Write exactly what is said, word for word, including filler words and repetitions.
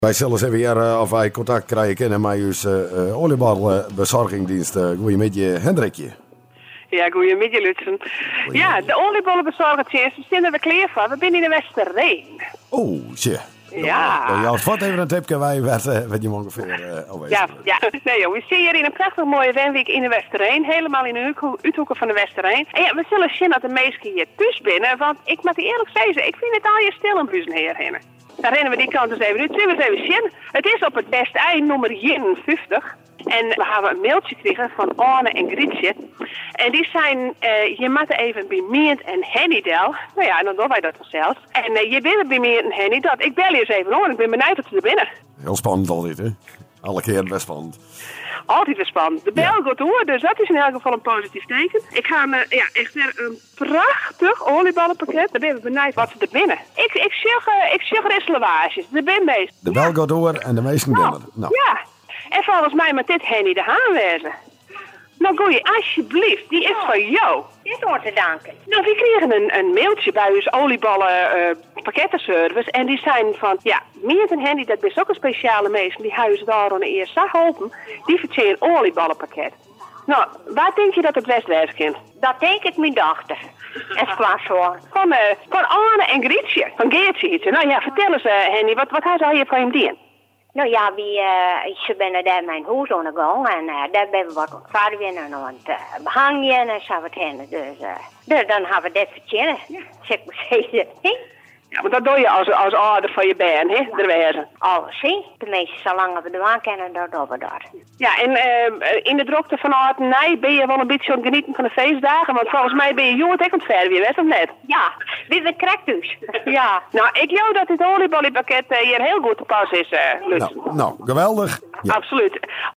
Wij zullen eens even hier uh, of wij contact krijgen kunnen met uw uh, olieballenbezorgingdienst. Uh, goedemiddag, Hendrikje. Ja, goedemiddag, Lutsen. Ja, de oliebollenbezorgertjes, we zijn er weer klaar voor. We zijn in de Westerreen. Oh, tje. Ja. Dan jou vat even een tipje wij werd, uh, werd je ongeveer uh, Ja, ja. Nee joh, we zitten hier in een prachtig mooie wenweek in de Westerreen. Helemaal in de uithoeken van de Westerreen. En ja, we zullen zien dat de meesten hier thuis binnen. Want ik moet eerlijk zeggen, ik vind het al je stil in buizen hierheen. Dan rennen we die kant eens even uit. Zullen we eens even zien? Het is op het Westei nummer eenenvijftig. En we hebben een mailtje gekregen van Arne en Grietje. En die zijn, uh, je moet even bij Meert en Hennydel. Nou ja, en dan doen wij dat vanzelf. En uh, je bent bij Meert en Hennydel. Ik bel je eens even hoor. Ik ben benieuwd dat ze er binnen. Heel spannend al dit, hè? Alle keer best spannend. Altijd weer spannend. De bel ja. gaat door, dus dat is in elk geval een positief teken. Ik ga me, ja, echt weer een prachtig olieballenpakket. Dan ben ik benieuwd wat ze er binnen. Ik, ik zeg, uh, ik zeg restlewages. De ben bezig. De bel ja. gaat door en de meesten nou, binnen. Nou. Ja. En volgens mij met dit Henny de Haan wezen. Nou goeie, alsjeblieft, die is voor jou. Dit hoort te danken. Nou, we kregen een, een mailtje bij ons olieballen uh, pakkettenservice. En die zijn van, ja, Meert en Henny, dat is ook een speciale meester. Die huizen daar aan de eerste dag open. Die vertellen een olieballenpakket. Nou, waar denk je dat het best wezen kind? Dat denk ik mijn dochter. En klaar voor. Van, uh, van Arne en Grietje. Van Geertje iets. Nou ja, vertel eens uh, Henny, wat, wat hij zou hier voor hem doen? Nou ja, wie, uh, ze zijn daar mijn huis aan de gang en uh, daar ben we wat ontvaarden en aan het uh, behangen en zo wat heen. Dus, uh, dus dan hebben we dit vertellen. Zeg maar zeggen. Ja, maar dat doe je als, als ouder van je baan, hè? Er wezen. Alles, hè? Tenminste, zolang we de waan kennen, dat doen we daar. Ja, en uh, in de drukte van Aard nee, ben je wel een beetje aan het genieten van de feestdagen, want volgens mij ben je jong het echt ontver weer, weet of net? Ja, dit is correct dus. Ja, nou, ik jou dat dit oliebollenpakket uh, hier heel goed te pas is, uh, Lutz. Nou, nou, geweldig. Ja. Absoluut.